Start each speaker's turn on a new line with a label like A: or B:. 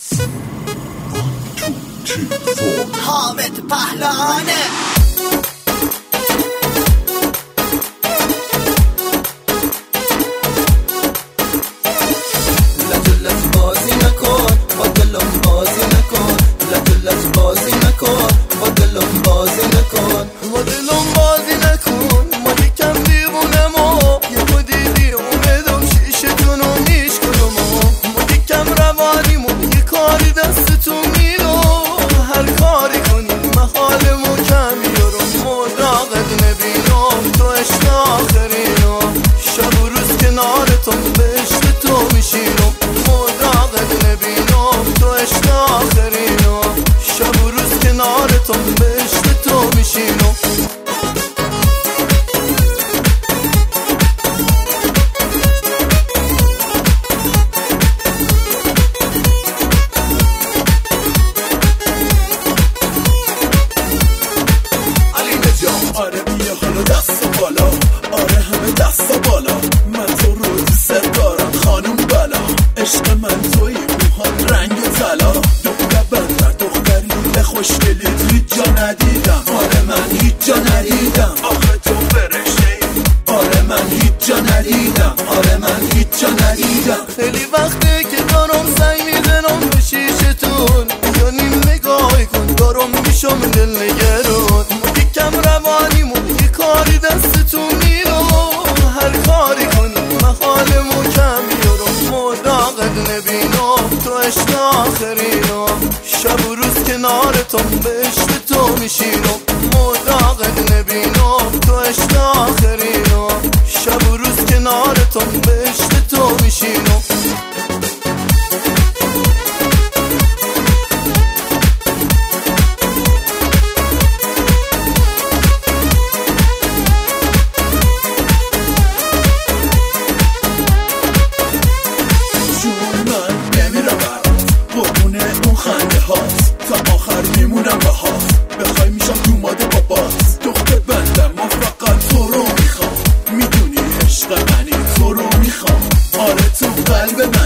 A: حامد پهلوانه لجلت بازی نکن با دلم بازی نکن لجلت بازی نکن با دلم بازی نکن با دلم بازی نکن ما یکم دیوونم و یکو دیدی اومدم شیشتونو میشکنم ما یکم روانیم و یک کاری دستتون میرو هر کاری کنیم محالمو کم میارم مداقت نبینم تو عشق آخرینم شب و روز کنارتم به عشق تو میشینم مداقت نبینم تو عشق آخرینم شب و روز کنارتم به عشق تو میشینم
B: آره بیا حالا دست بالا آره همه دست بالا من تو رو دوست دارم خانم بلا عشق من توی موهات رنگ طلا دختر بندر دختری خوشگلیت هیچ جا ندیدم آره من هیچ جا ندیدم آخه تو فرشته آره من هیچ جا ندیدم آره من هیچ جا ندیدم
A: خیلی وقته که دارم سعی میزنم به شیشتون یا نیم نگاهی کن دارم میشم دلنگرون یکم روانیم و یک کاری دستتون میرو هر کاری کنیم محالمو کم میارم مداقت نبینم تو عشق آخرینم شب و روز کنارتم به عشق تو میشینم مداقت نبینم تو عشق آخرینم شب و روز کنارتم به عشق تو میشینم
B: تا آخر میمونم باهات بخوای میشم دوماده بابات دختر بندم ما فقط تو رو میخوام میدونی عشق منی تو رو میخوام آره تو قلب من